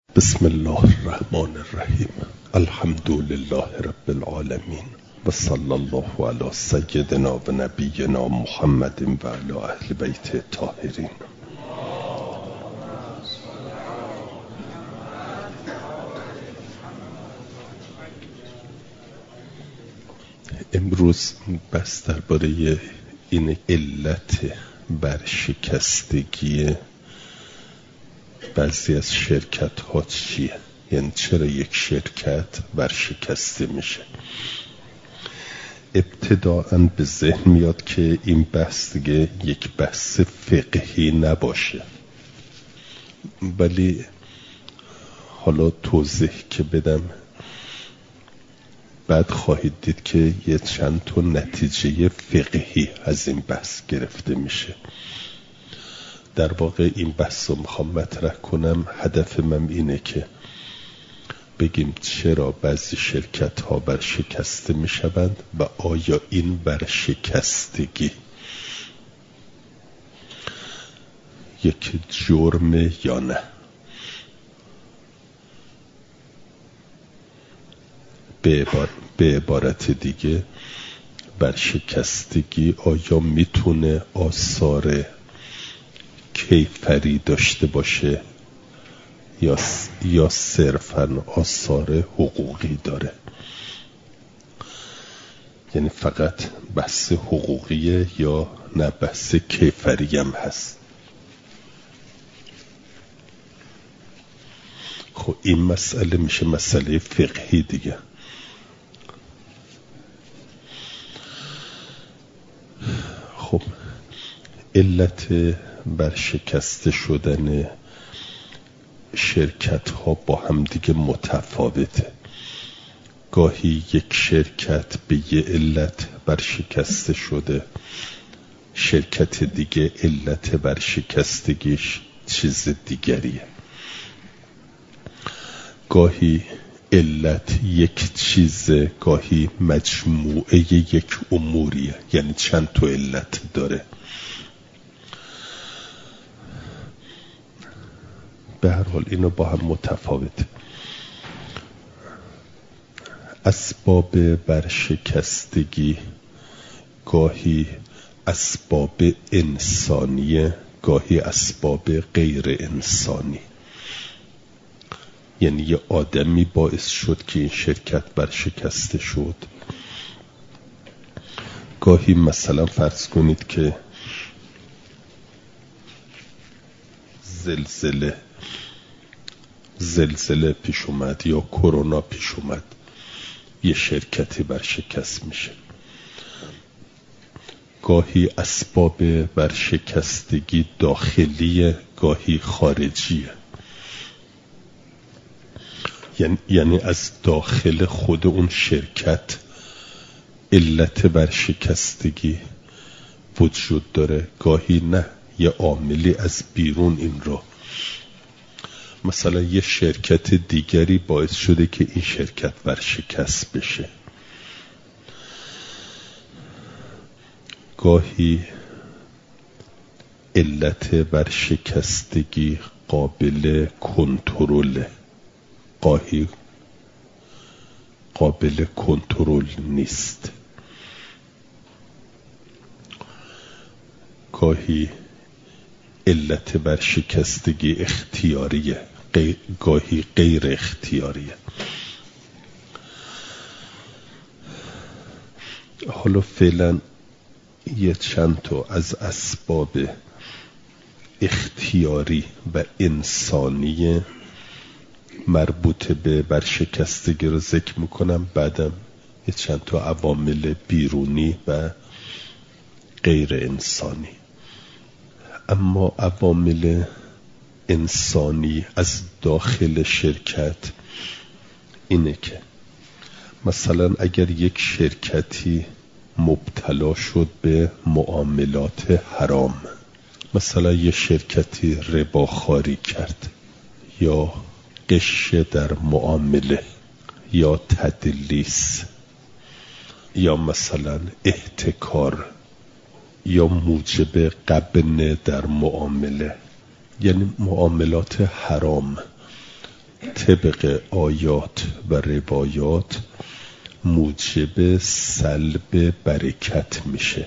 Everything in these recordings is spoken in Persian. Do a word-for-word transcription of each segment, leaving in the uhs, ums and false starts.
بسم الله الرحمن الرحیم. الحمد لله رب العالمین و صلی الله علی سیدنا و نبینا محمد و علی اهل بیت الطاهرین. امروز بس درباره این علت برشکستگی بعضی از شرکت ها چیه، یعنی چرا یک شرکت برشکسته میشه. ابتداءً به ذهن میاد که این بحث دیگه یک بحث فقهی نباشه، ولی حالا توضیح که بدم بعد خواهید دید که یه چند تا نتیجه فقهی از این بحث گرفته میشه. در واقع این بحث رو میخوام مطرح کنم، هدف من اینه که بگیم چرا بعضی شرکت ها برشکسته میشوند و آیا این برشکستگی یک جرم یا نه. به عبارت, به عبارت دیگه برشکستگی آیا میتونه آثار کیفری داشته باشه یا یا صرفاً آثار حقوقی داره، یعنی فقط بحث حقوقیه یا نه بحث کیفری هم هست. خب این مسئله میشه مسئله فقهی دیگه. خب علت برشکسته شدن شرکت ها با هم دیگه متفاوته. گاهی یک شرکت به یه علت برشکسته شده، شرکت دیگه علت برشکستگیش چیز دیگریه. گاهی علت یک چیزه، گاهی مجموعه یک اموریه، یعنی چند تا علت داره. به هر حال اینو با هم متفاوته. اسباب برشکستگی گاهی اسباب انسانیه، گاهی اسباب غیر انسانی. یعنی یه آدمی باعث شد که این شرکت برشکسته شد. گاهی مثلا فرض کنید که زلزله زلزله پیش اومد یا کرونا پیش اومد، یه شرکتی برشکست میشه. گاهی اسباب برشکستگی داخلیه، گاهی خارجیه. یعنی از داخل خود اون شرکت علت برشکستگی وجود داره، گاهی نه، یه عاملی از بیرون این رو، مثلا یه شرکت دیگری باعث شده که این شرکت برشکست بشه. گاهی علت برشکستگی قابل کنترل، گاهی قابل کنترل نیست. گاهی علت برشکستگی اختیاریه، گاهی غیر اختیاریه. حالا فعلا یه چند تا از اسباب اختیاری و انسانی مربوط به برشکستگی رو ذکر میکنم، بعدم یه چند تا عوامل بیرونی و غیر انسانی. اما عوامل انسانی از داخل شرکت اینه که مثلا اگر یک شرکتی مبتلا شد به معاملات حرام، مثلا یک شرکتی رباخواری کرد یا غش در معامله یا تدلیس یا مثلا احتکار یا موجب غبن در معامله، یعنی معاملات حرام طبق آیات و روایات موجب سلب برکت میشه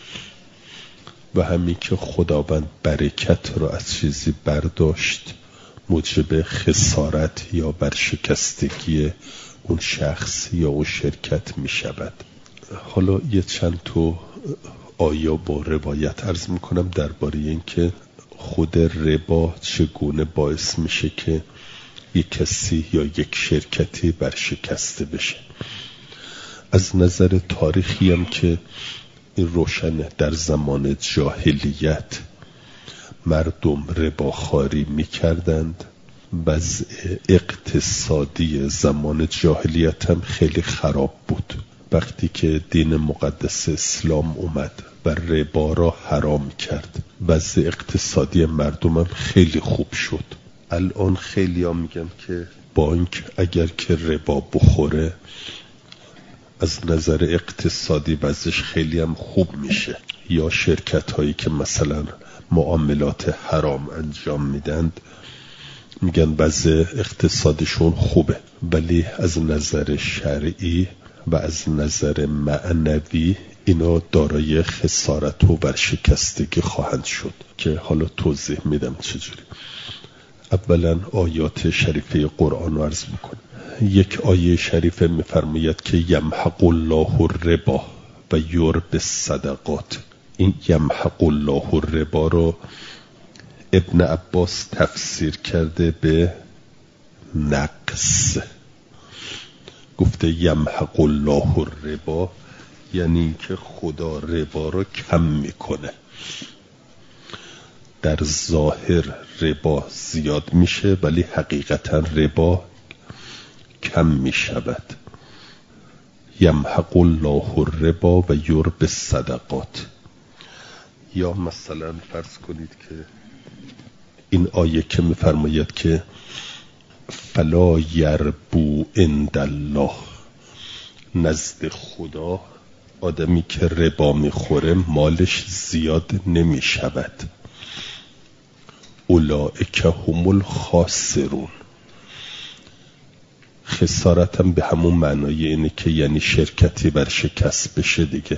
و همین که خداوند برکت رو از چیزی برداشت موجب خسارت یا برشکستگی اون شخص یا اون شرکت میشود. حالا یه چند تا آیا با روایت عرض میکنم درباره این که خود ربا چگونه باعث میشه که یک کسی یا یک شرکتی برشکسته بشه. از نظر تاریخی هم که این روشنه، در زمان جاهلیت مردم رباخواری میکردند. وضع اقتصادی زمان جاهلیت هم خیلی خراب بود. وقتی که دین مقدس اسلام اومد و ربا را حرام کرد وضع اقتصادی مردم هم خیلی خوب شد. الان خیلی ها میگن که بانک اگر که ربا بخوره از نظر اقتصادی وضعش خیلی هم خوب میشه، یا شرکت هایی که مثلا معاملات حرام انجام میدند میگن وضع اقتصادشون خوبه، ولی از نظر شرعی و از نظر معنوی اینا دارای خسارت و ورشکستگی خواهند شد که حالا توضیح میدم چجوری. اولا آیات شریفه قرآن رو عرض میکنم. یک آیه شریفه میفرماید که یمحق الله الربا و یربی الصدقات. این یمحق الله الربا رو ابن عباس تفسیر کرده به نقص. گفته یمحق الله الربا یعنی که خدا ربا رو کم میکنه. در ظاهر ربا زیاد میشه ولی حقیقتا ربا کم میشود. یمحق الله الربا و یربی الصدقات. یا مثلا فرض کنید که این آیه که میفرماید که فلا یربو عند الله، نزد خدا آدمی که ربا میخوره مالش زیاد نمیشود. اولئک هم الخاسرون. خسارت هم به همون معنای اینه که یعنی شرکتی برشکست بشه دیگه.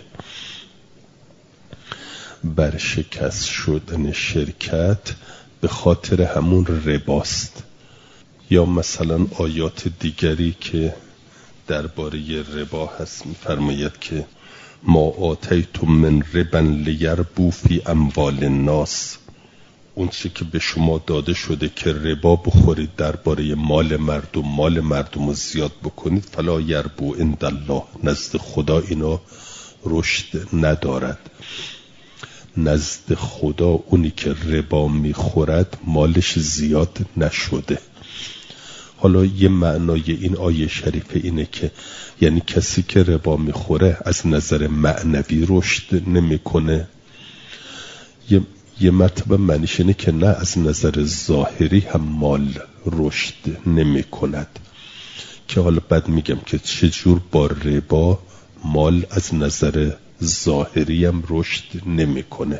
برشکست شدن شرکت به خاطر همون رباست. یا مثلا آیات دیگری که درباره ربا هست میفرماید که ما آتیتم من ربا لیربو فی اموال الناس. اون چی که به شما داده شده که ربا بخورید درباره مال مردم، مال مردم رو زیاد بکنید، فلا یربو عند الله، نزد خدا اینا رشد ندارد. نزد خدا اونی که ربا میخورد مالش زیاد نشده. حالا یه معنای این آیه شریفه اینه که یعنی کسی که ربا میخوره از نظر معنوی رشد نمیکنه. یه یه مرتبه معنیش اینه که نه، از نظر ظاهری هم مال رشد نمی کند. که حالا بعد میگم که چجور با ربا مال از نظر ظاهری هم رشد نمی کنه.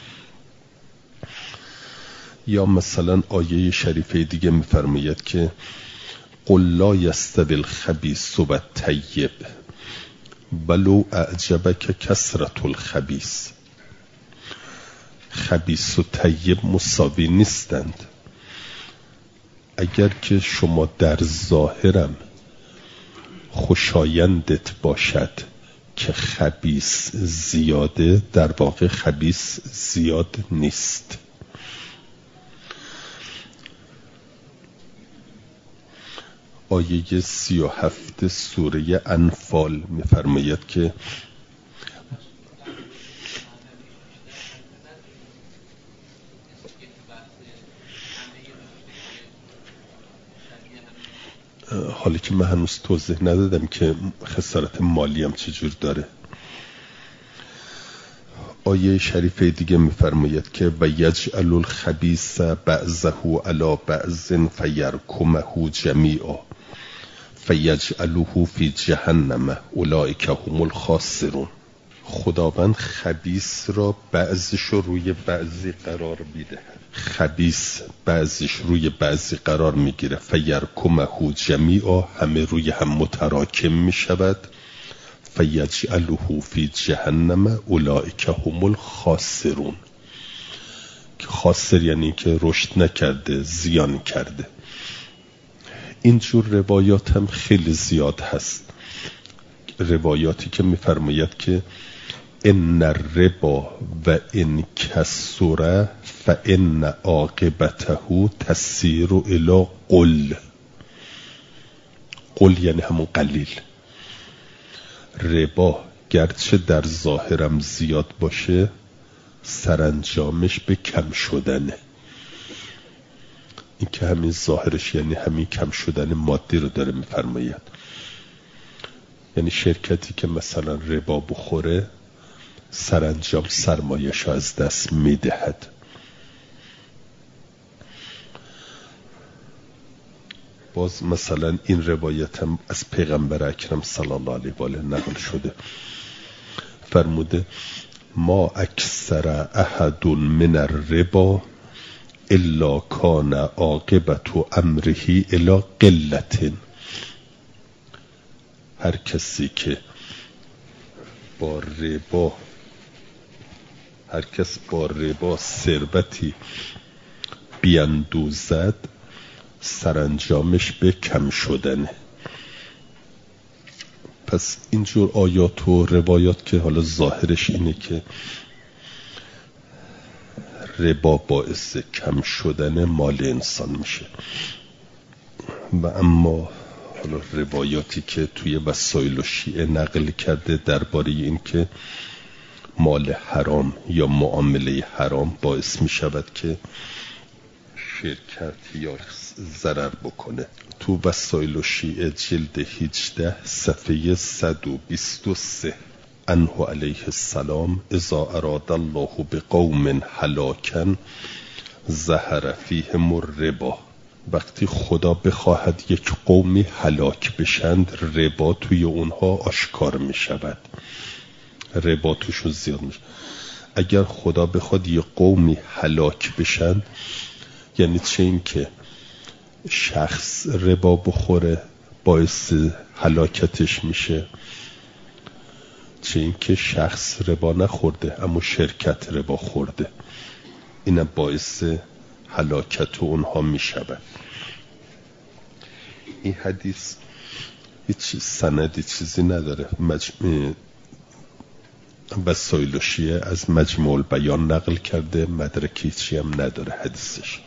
یا مثلا آیه شریفه دیگه میفرماید که قل لا یستوی الخبیث و الطیب ولو اعجبک کثرة الخبیث. خبیث و طیب مساوی نیستند. اگر که شما در ظاهرم خوشایندت باشد که خبیث زیاده، در واقع خبیث زیاد نیست. آیه سی و هفت سوره انفال میفرماید که حالی که من هنوز توضیح ندادم که خسارت مالی هم چجور داره. آیه شریفه دیگه میفرماید که و یجعل الخبیث بعضه علی بعض فیرکمه جمیعا فیجعله فی جهنم اولئک هم الخاسرون. خداوند خبیث را بعضش رو روی بعضی قرار میده، خبیث بعضش روی بعضی قرار میگیره، فیرکمه جمیعا، همه روی هم متراکم میشود، فیجعله فی جهنم اولئک هم الخاسرون. که خاسر یعنی که رشد نکرده، زیان کرده. اینجور روایات هم خیلی زیاد هست، روایاتی که میفرماید که ان الربا و ان کسر فان عاقبته تسیر الی قل. قل یعنی همون قلیل. ربا گرچه در ظاهرم زیاد باشه سرانجامش به کم شدنه. این که همین ظاهرش یعنی همین کم شدن مادی رو داره میفرماید. یعنی شرکتی که مثلا ربا بخوره سرانجام سرمایه‌شو از دست میدهد. باز مثلا این روایت هم از پیغمبر اکرم صلی الله علیه و آله نقل شده، فرموده ما اکثر احد من الربا الا کان عاقبت امره الی قلة. هر کسی که با ربا هر کس با ربا ثروتی بیندوزد سرانجامش به کم شدنه. پس اینجور آیات و روایات که حالا ظاهرش اینه که ربا باعث کم شدن مال انسان میشه، و اما حالا روایاتی که توی وسایل و شیعه نقل کرده درباره این که مال حرام یا معامله حرام باعث می شود که شرکت یا ضرر بکنه. تو وسایل و شیعه جلد هجده صفحه صد و بیست و سه عنه علیه السلام اذا اراد الله بقوم هلاکا ظهر فیهم الربا. وقتی خدا بخواهد یک قومی هلاک بشند ربا توی اونها آشکار می شود، ربا توشون زیاد می شود. اگر خدا بخواد یک قومی هلاک بشند یعنی چه؟ این که شخص ربا بخوره باعث هلاکتش میشه، چه این که شخص ربا نخورده اما شرکت ربا خورده، اینم باعث هلاکت اونها میشود. این حدیث هیچ سندی چیزی نداره، مجموع وسایل شیعه از مجموع البیان نقل کرده، مدرکی چی هم نداره حدیثش.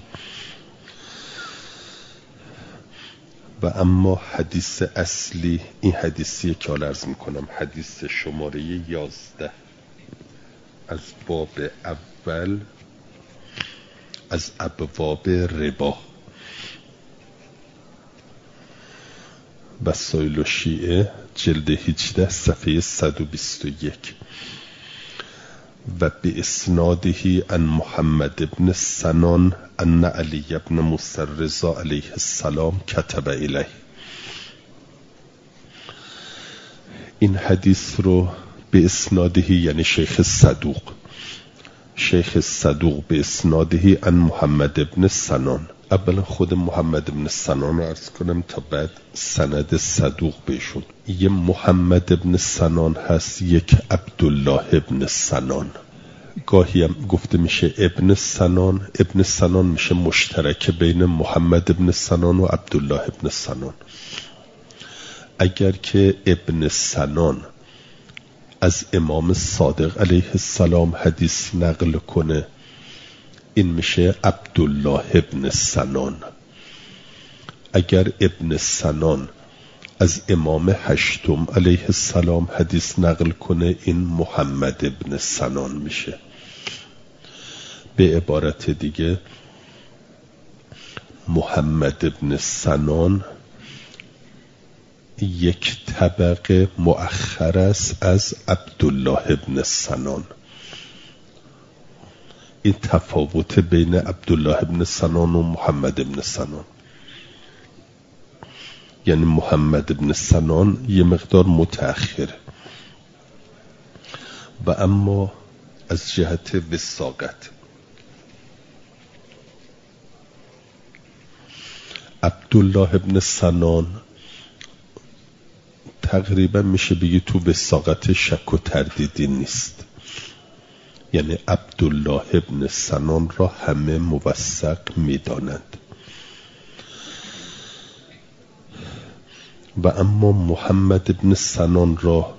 و اما حدیث اصلی این حدیثیه که حالا عرض میکنم، حدیث شماره یازده از باب اول از ابواب ربا. وسایل شیعه جلد هجده صفحه صد و بیست و یک و به اسناده عن محمد ابن سنان ان علی ابن موسی رضا علیه السلام کتب الیه. این حدیث رو به اسناده یعنی شیخ صدوق، شیخ صدوق به اسناده عن محمد ابن سنان. اولا خود محمد ابن سنان رو عرض کنم تا بعد سند صدوق بهشون. یه محمد ابن سنان هست، یک عبدالله ابن سنان. گاهی هم گفته میشه ابن سنان. ابن سنان میشه مشترک بین محمد ابن سنان و عبدالله ابن سنان. اگر که ابن سنان از امام صادق علیه السلام حدیث نقل کنه این میشه عبدالله ابن سنان. اگر ابن سنان از امام هشتم علیه السلام حدیث نقل کنه این محمد ابن سنان میشه. به عبارت دیگه محمد ابن سنان یک طبقه مؤخر است از عبدالله ابن سنان. این تفاوت بین عبدالله ابن سنان و محمد ابن سنان، یعنی محمد ابن سنان یه مقدار متأخره. و اما از جهت وثاقت عبدالله ابن سنان تقریبا میشه بگی تو وثاقت شک و تردیدی نیست، یعنی عبدالله ابن سنان را همه موثق میدانند. و اما محمد ابن سنان را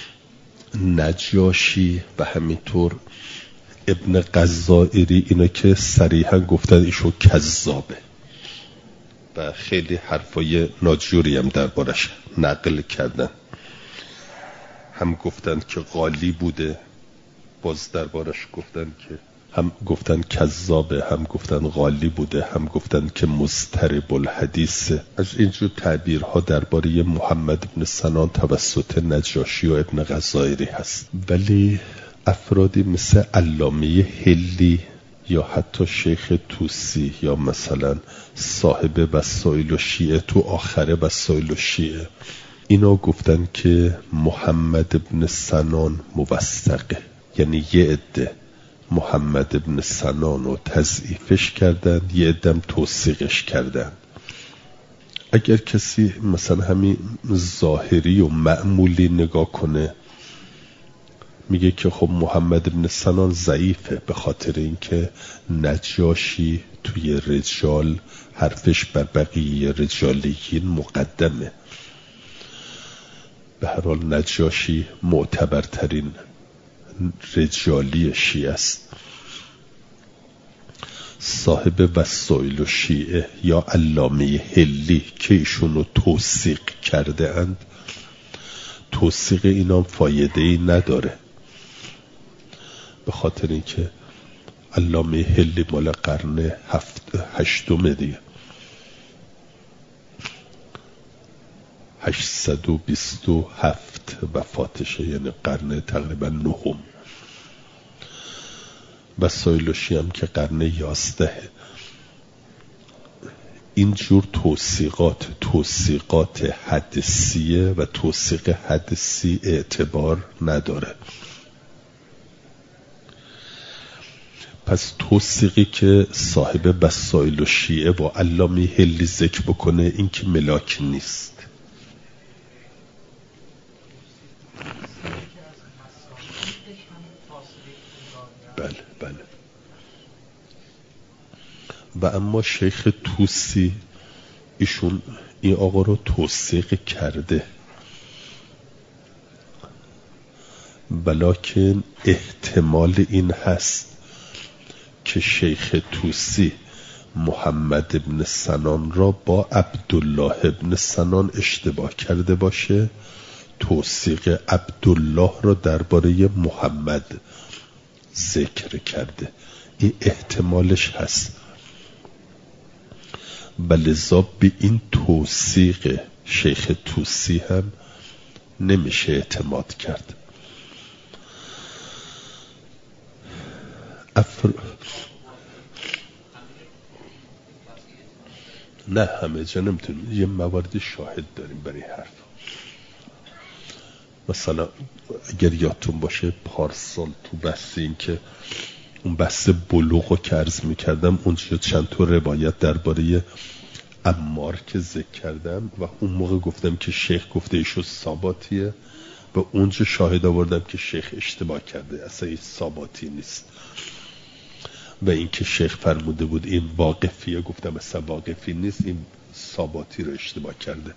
نجاشی و همینطور ابن غزائری اینا که صریحا گفتن ایشو کذابه و خیلی حرفای ناجوری هم دربارش نقل کردن. هم گفتن که غالی بوده، باز دربارش گفتن که هم گفتن کذابه، هم گفتن غالی بوده، هم گفتن که مضطرب الحدیثه. از اینجور تعبیرها درباره محمد ابن سنان توسط نجاشی و ابن غزائری هست. ولی افرادی مثل علامه هلی یا حتی شیخ توسی یا مثلا صاحب وسائل الشیعه تو آخر وسائل الشیعه، اینا گفتن که محمد ابن سنان موثقه، یعنی یه عده محمد ابن سنان رو تضعیفش کردن، یه عدم توثیقش کردن. اگر کسی مثلا همین ظاهری و معمولی نگاه کنه میگه که خب محمد ابن سنان ضعیفه به خاطر اینکه نجاشی توی رجال حرفش بر بقیه رجالیین مقدمه. به هر حال نجاشی معتبرترین رجالی شیعه است. صاحب وسائل الشیعه یا علامه هلی که ایشونو توثیق کرده اند، توثیق اینا فایده ای نداره، به خاطر اینکه علامه هلی مال قرن هفت هشتم دیگه، هشتصد و بیست و هفت وفاتشه، یعنی قرن تقریبا نهم. وسائل الشیعه هم که قرن یازده. اینجور توثیقات توثیقات حدثیه و توثیق حدثی اعتبار نداره. پس توثیقی که صاحب وسائل الشیعه و علامه هلی ذکر بکنه این که ملاک نیست. بله بله. و اما شیخ توسی ایشون این آقا رو توثیق کرده، ولیکن احتمال این هست که شیخ توسی محمد ابن سنان را با عبدالله ابن سنان اشتباه کرده باشه، توثیق عبدالله را درباره محمد ذکر کرده. این احتمالش هست، ولذا به این توثیق شیخ توسی هم نمیشه اعتماد کرد. افر... نه همه جا نمیتونیم، یه موارد شاهد داریم برای حرف. مثلا اگر یادتون باشه پارسال تو بحث این که اون بحث بلوغ رو که عرض میکردم، اونجا چند تا روایت درباره عمار که ذکر کردم و اون موقع گفتم که شیخ گفته ایشو ثاباتیه و اونجا شاهد آوردم که شیخ اشتباه کرده، اصلا این ثاباتی نیست. و این که شیخ فرموده بود این واقفیه، گفتم اصلا واقفی نیست، این ثاباتی رو اشتباه کرده.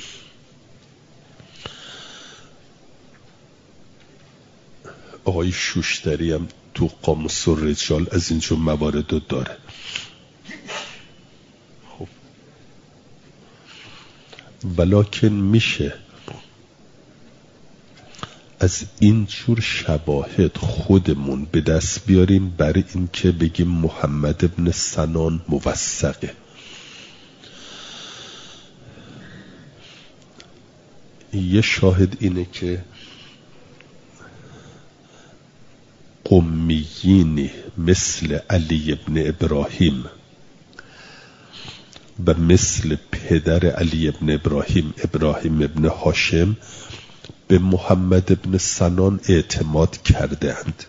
آقای شوشتری هم تو قاموس الرجال از اینجور موارد رو داره. خب ولکن میشه از اینجور شواهد خودمون به دست بیاریم برای این که بگیم محمد ابن سنان موثقه. یه شاهد اینه که قمیینی مثل علی ابن ابراهیم و مثل پدر علی ابن ابراهیم ابراهیم ابن هاشم به محمد ابن سنان اعتماد کردند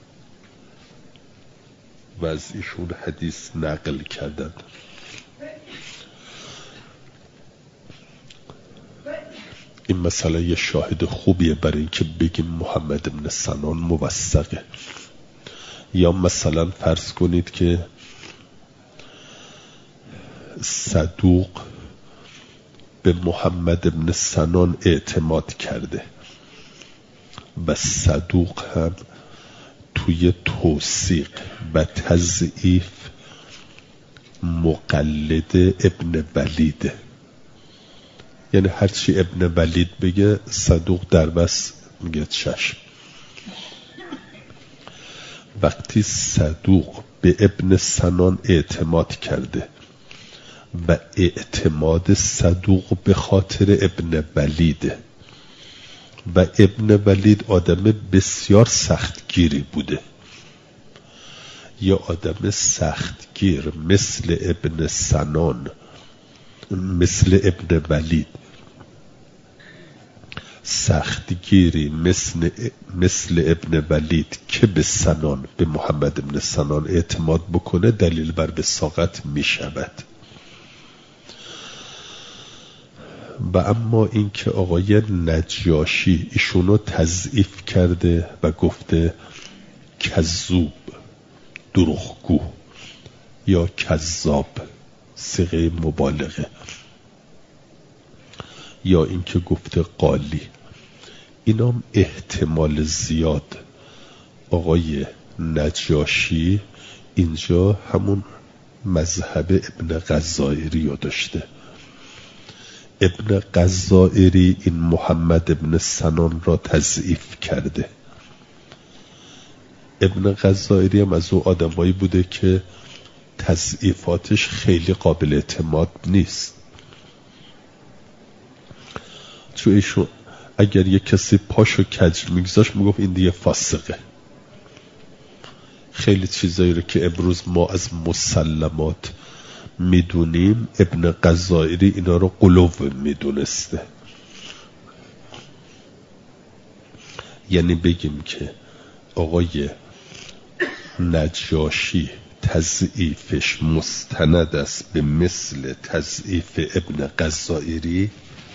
و از ایشون حدیث نقل کردند. این مسئله یه شاهد خوبیه برای اینکه بگیم محمد ابن سنان موثقه. یا مثلا فرض کنید که صدوق به محمد ابن سنان اعتماد کرده و صدوق هم توی توثیق و تضعیف مقلد ابن ولید، یعنی هرچی ابن ولید بگه صدوق در بس میگه چشم. وقتی صدوق به ابن سنان اعتماد کرده و اعتماد صدوق به خاطر ابن ولیده و ابن ولید آدم بسیار سختگیری بوده، یا آدم سختگیر مثل ابن سنان، مثل ابن ولید سختگیری مثل مثل ابن ولید که به سنان، به محمد ابن سنان اعتماد بکنه، دلیل بر وثاقت می شود. و اما این که آقای نجاشی ایشونو تضعیف کرده و گفته کذوب، دروغگو یا کذاب، صیغه مبالغه، یا این که گفته قالی، اینام احتمال زیاد آقای نجاشی اینجا همون مذهب ابن غزائری رو داشته. ابن غزائری این محمد ابن سنان را تضعیف کرده. ابن غزائری هم از او آدمایی بوده که تضعیفاتش خیلی قابل اعتماد نیست. چون ایشون اگر یک کسی پاشو کج میگذاشت میگفت این دیگه فاسقه. خیلی چیزایی رو که امروز ما از مسلمات میدونیم ابن غزائری اینا رو قلوب میدونسته. یعنی بگیم که آقای نجاشی تضعیفش مستند است به مثل تضعیف ابن غزائری.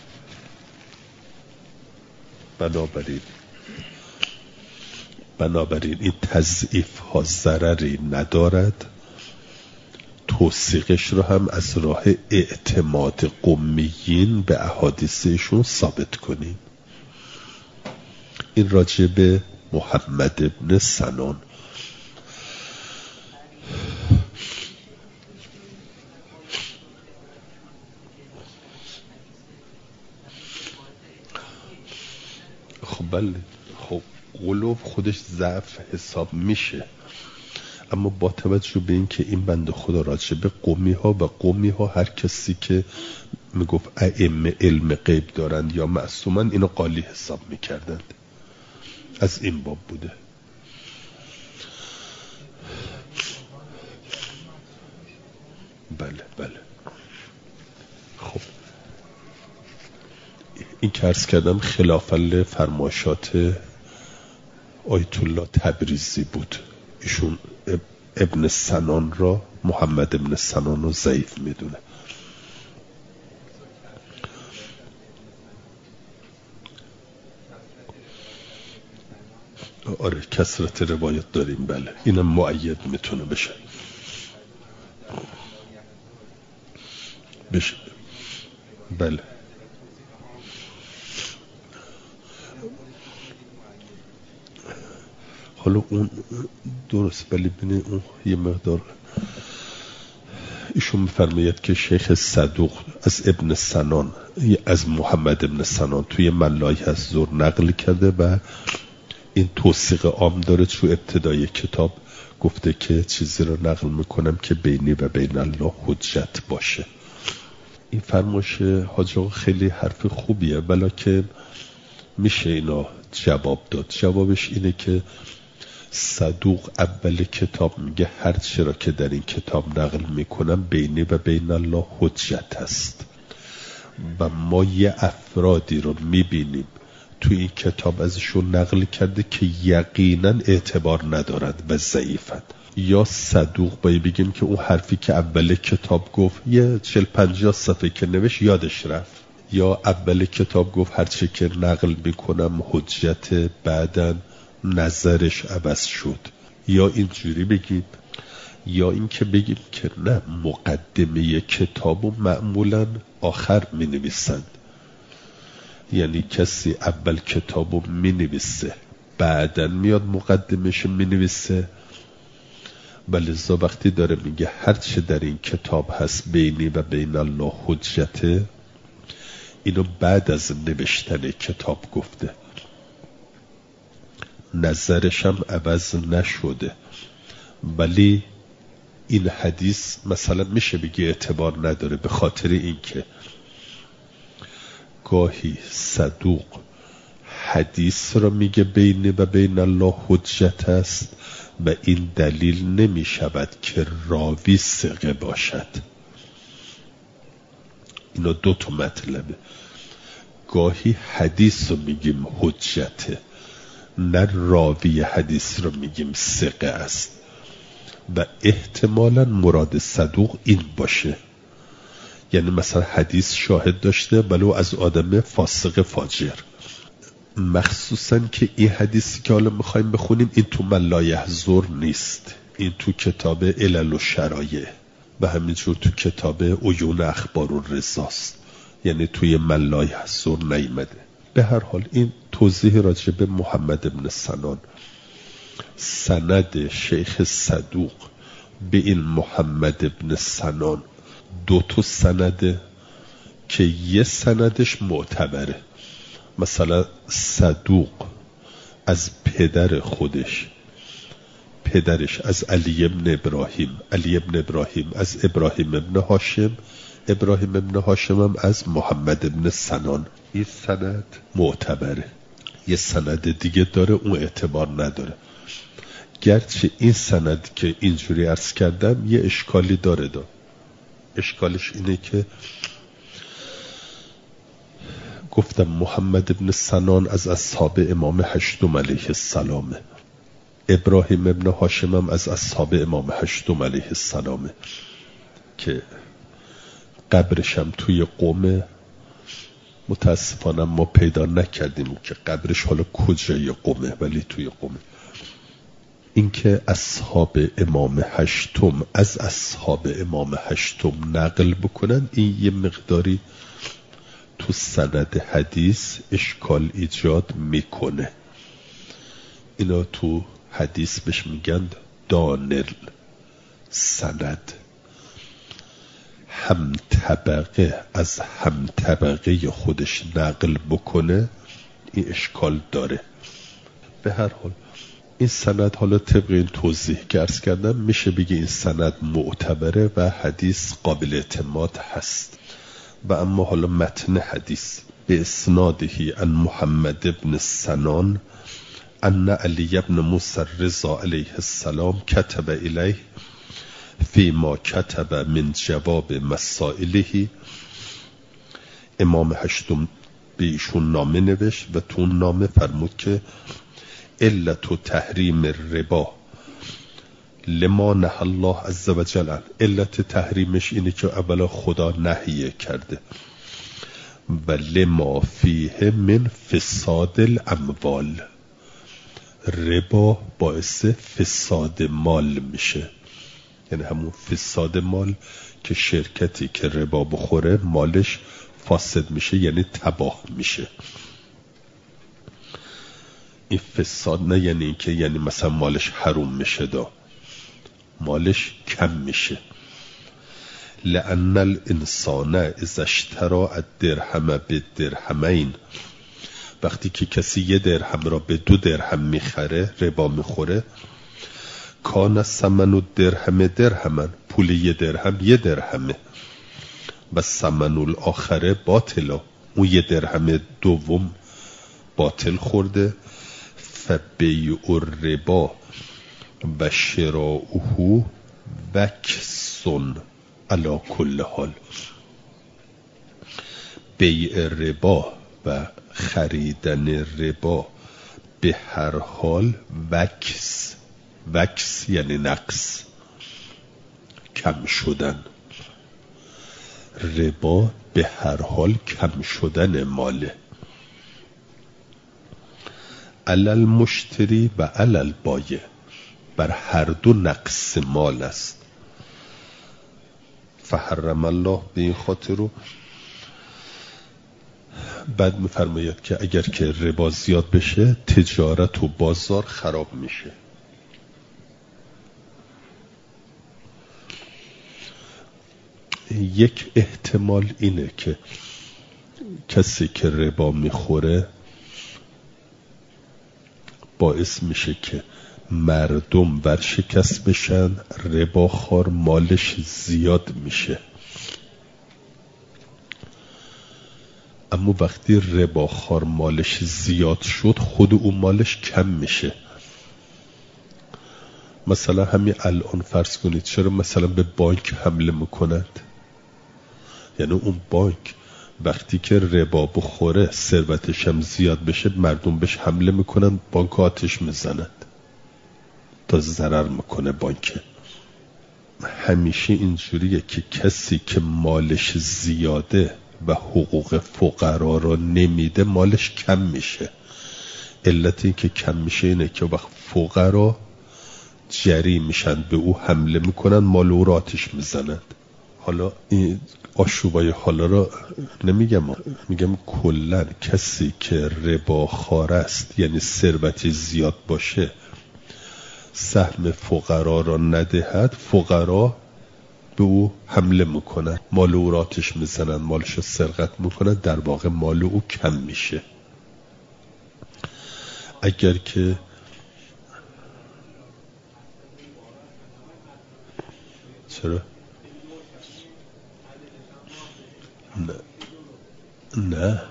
بنابراین بنابراین این تضعیف ها ضرری ندارد. توثیقش رو هم از راه اعتماد قمیین به احادیثشون ثابت کنیم. این راجع به محمد ابن سنان. خب بله، خب قلوب خودش ضعف حساب میشه، اما با توجه به این که این بنده خدا راجع به قومی ها و قومی ها هر کسی که میگفت ائمه علم غیب دارند یا معصومن اینو قالی حساب میکردند، از این باب بوده. بله بله. خب این که عرض کردم خلاف فرمایشات آیت الله تبریزی بود. ایشون ابن سنان را، محمد ابن سنان رو ضعیف میدونه. آره کثرت روایت داریم. بله اینم مؤید میتونه بشه بشه بله. حالا اون درست، ولی بینه اون یه مقدار ایشون میفرماید که شیخ صدوق از ابن سنان، از محمد ابن سنان توی ملایه از زور نقل کرده و این توثیق عام داره. تو ابتدای کتاب گفته که چیزی رو نقل میکنم که بینی و بین الله حجت باشه. این فرمایش حاج آقا خیلی حرف خوبیه، ولی میشه اینا جواب داد. جوابش اینه که صدوق اول کتاب میگه هر چی را که در این کتاب نقل میکنم بینی و بین الله حجت است، و ما یه افرادی رو میبینیم تو این کتاب ازشون نقل کرده که یقینا اعتبار ندارد و ضعیفند، یا صدوق باید بگیم که اون حرفی که اول کتاب گفت یه چل پنجاه صفحه که نوشت یادش رفت، یا اول کتاب گفت هرچی که نقل میکنم حجت، بعداً نظرش عوض شد، یا اینجوری بگیم، یا این که بگیم که نه، مقدمه کتابو معمولاً آخر می نویسند، یعنی کسی اول کتابو می نویسه بعداً میاد مقدمش می نویسه، ولذا وقتی داره میگه هرچه در این کتاب هست بینی و بین الله حجته، اینو بعد از نوشتن کتاب گفته، نظرش هم عوض نشده. ولی این حدیث مثلا میشه بگی اعتبار نداره به خاطر اینکه گاهی صدوق حدیث را میگه بین و بین الله حجت است و این دلیل نمی شود که راوی ثقه باشد. اینا دو تا مطلبه. گاهی حدیث رو میگیم حجته، نه راوی حدیث رو میگیم ثقه است، و احتمالاً مراد صدوق این باشه، یعنی مثلا حدیث شاهد داشته ولو از آدم فاسق فاجر، مخصوصاً که این حدیثی که حالا میخوایم بخونیم این تو من لا یحضر نیست، این تو کتاب علل و شرایع و همینجور تو کتاب عیون اخبار و رضاست، یعنی توی من لا یحضر نیامده. به هر حال این توضیح راجع به محمد ابن سنان. سند شیخ صدوق به این محمد ابن سنان دو تا سنده که یه سندش معتبره، مثلا صدوق از پدر خودش، پدرش از علی ابن ابراهیم، علی ابن ابراهیم از ابراهیم ابن هاشم، ابراهیم ابن هاشم هم از محمد ابن سنان. این سند معتبره. یه سند دیگه داره اون اعتبار نداره، گرچه این سند که اینجوری عرض کردم یه اشکالی داره. دا اشکالش اینه که گفتم محمد ابن سنان از اصحاب امام هشتم علیه السلامه، ابراهیم ابن هاشم هم از اصحاب امام هشتم علیه السلامه که قبرش هم توی قم، متاسفانه ما پیدا نکردیم که قبرش حالا کجای قمه، ولی توی قمه. این که اصحاب امام هشتم از اصحاب امام هشتم نقل بکنن، این یه مقداری تو سند حدیث اشکال ایجاد میکنه. اینا تو حدیث بهش میگن دانل سند، هم طبقه از هم طبقه خودش نقل بکنه، این اشکال داره. به هر حال این سند حالا طبق این توضیح که عرض کردم میشه بگی این سند معتبره و حدیث قابل اعتماد هست. و اما حالا متن حدیث به اسنادهی ان محمد ابن سنان ان علی ابن موسی رضا علیه السلام کتب الیه فی ما کتب من جواب مسائله. امام هشتم به ایشون نامه نوشت و تو نامه فرمود که علت و تحریم الربا لما نهى الله عز وجل. علت تحریمش اینه که اولا خدا نهی کرده و لما فیه من فساد الاموال، ربا باعث فساد مال میشه، یعنی همون فساد مال که شرکتی که ربا بخوره مالش فاسد میشه، یعنی تباه میشه. این فساد نه یعنی این که یعنی مثلا مالش حروم میشه، دا مالش کم میشه. لأن الانسان اذا اشترى الدرهم بالدرهمین، وقتی که کسی یه درهم را به دو درهم میخره، ربا میخوره، کان ثمن الدرهم درهما، پول یه درهم یه درهمه، و ثمن الاخره باطلا، اون یه درهم دوم باطل خورده. فبیع الربا و شراؤه وکسون علی کل حال، بیع ربا و خریدن ربا به هر حال وکس، وکس یعنی نقص، کم شدن. ربا به هر حال کم شدن ماله. علل مشتری و علل بایع، بر هر دو نقص مال است. فحرم الله به این خاطر رو بعد میفرماید که اگر که ربا زیاد بشه تجارت و بازار خراب میشه. یک احتمال اینه که کسی که ربا میخوره باعث میشه که مردم ورشکست بشن، رباخوار مالش زیاد میشه. اما وقتی رباخوار مالش زیاد شد خود اون مالش کم میشه. مثلا همین الان فرض کنید چرا مثلا به بانک حمله میکنند؟ یعنی اون بانک وقتی که ربا بخوره ثروتش هم زیاد بشه مردم بهش حمله میکنن، بانک آتش میزنند تا ضرر میکنه بانک. همیشه اینجوریه که کسی که مالش زیاده و حقوق فقرا رو نمیده مالش کم میشه. علت این که کم میشه اینه که وقت فقرا جری میشن به او حمله میکنن، مال او رو آتش میزنند. حالا این آشوبای حالا رو نمیگم، میگم کلن کسی که رباخوار است یعنی ثروتی زیاد باشه سهم فقرا را ندهد، فقرا به او حمله میکنن، مال او را آتش میزنن، مالش رو سرقت میکنن، در واقع مال او کم میشه. اگر که چرا؟ نه نه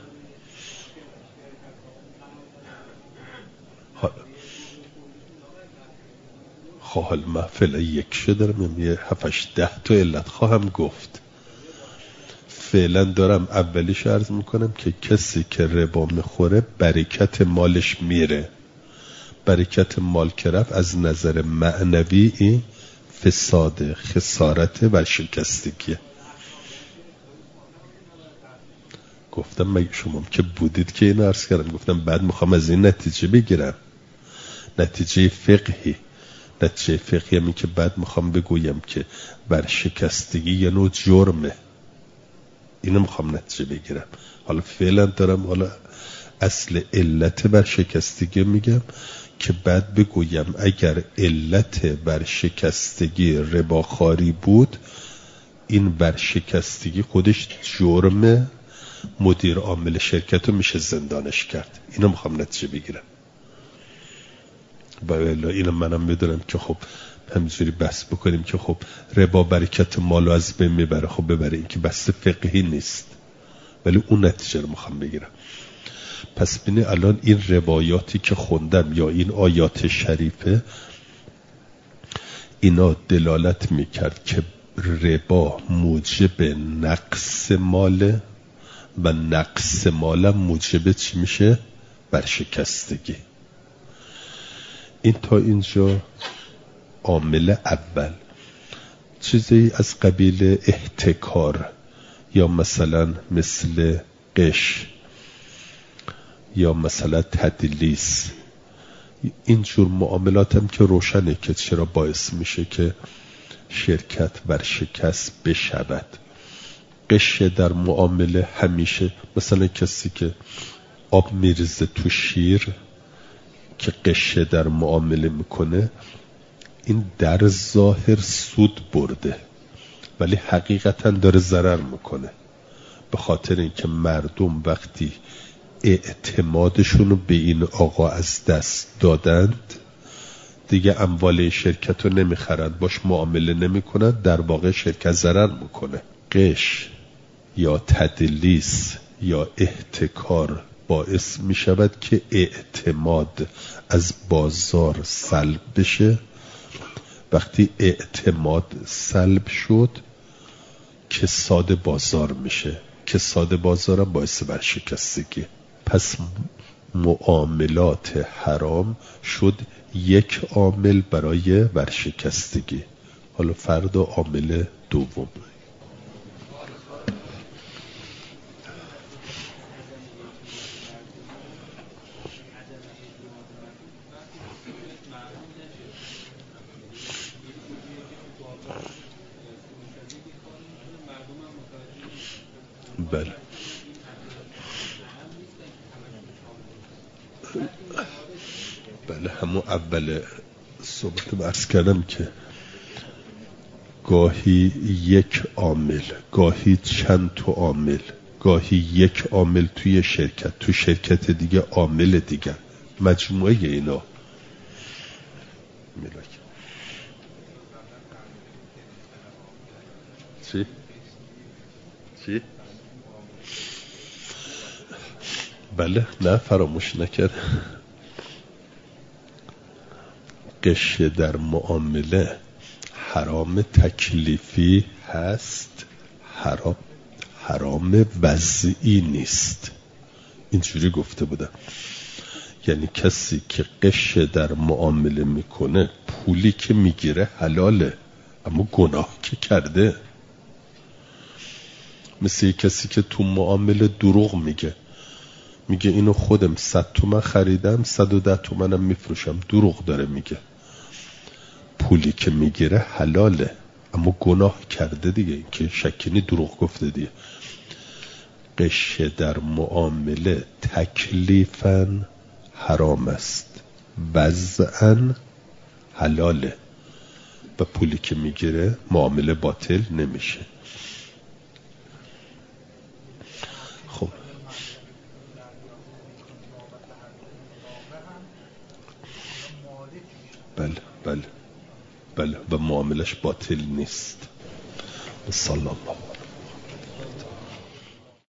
حال محفل یک شده دارم یه هفتش ده تا علت خواهم گفت. فعلا دارم اولیش عرض میکنم که کسی که ربا میخوره برکت مالش میره. برکت مال که رفت از نظر معنوی این فساد، خسارت و شکستگیه. گفتم مگه شما که بودید که این عرض کردم، گفتم بعد میخوام از این نتیجه بگیرم، نتیجه فقهی. نتیجه فقهی همی که بعد میخوام بگویم که ورشکستگی یه نوع جرمه، اینو میخوام نتیجه بگیرم. حالا فعلا دارم حالا اصل علت ورشکستگی میگم که بعد بگویم اگر علت ورشکستگی رباخواری بود این ورشکستگی خودش جرمه، مدیر عامل شرکت رو میشه زندانش کرد. اینو میخوام نتیجه بگیرم. و اینو منم میدونم که خب همینجوری بحث بکنیم که خب ربا برکت مالو از بین میبره، خب ببره، این که بحث فقهی نیست، ولی اون نتیجه رو میخوام بگیرم. پس بینه الان این روایاتی که خوندم یا این آیات شریفه اینا دلالت میکرد که ربا موجب نقص ماله و نقص مالم موجب چی میشه؟ ورشکستگی. این تا اینجا عامل اول. چیزی از قبیل احتکار یا مثلا مثل قش یا مثلا تدلیس، اینجور معاملات هم که روشنه که چرا باعث میشه که شرکت ورشکست بشود. قش در معامله همیشه مثلا کسی که آب میریزه تو شیر که قشه در معامله میکنه، این در ظاهر سود برده ولی حقیقتا داره ضرر میکنه، به خاطر اینکه مردم وقتی اعتمادشونو به این آقا از دست دادند دیگه اموال شرکت رو نمیخرند، باش معامله نمیکنند، در واقع شرکت ضرر میکنه. قش یا تدلیس یا احتکار باعث می شود که اعتماد از بازار سلب بشه. وقتی اعتماد سلب شد کساد بازار میشه، کساد بازار هم باعث ورشکستگی. پس معاملات حرام شد یک عامل برای ورشکستگی. حالا فرد و عامل دوم. بله بله همون اول صحبت عرض کردم که گاهی یک عامل، گاهی چند تا عامل، گاهی یک عامل توی شرکت، تو شرکت دیگه عامل دیگه، مجموعه اینا ملاک. چی؟ چی؟ بله نه فراموش نکرد. غش در معامله حرام تکلیفی هست، حرام حرام وضعی نیست. اینجوری گفته بودم، یعنی کسی که غش در معامله میکنه پولی که میگیره حلاله، اما گناه که کرده. مثل کسی که تو معامله دروغ میگه، میگه اینو خودم صد تومن خریدم صد و ده تومنم میفروشم، دروغ داره میگه. پولی که میگیره حلاله اما گناه کرده دیگه، این که شکنی دروغ گفته دیگه. غش در معامله تکلیفاً حرام است، وضعاً حلاله و پولی که میگیره معامله باطل نمیشه. خب بله بله بله و معاملش باطل نیست. صلی الله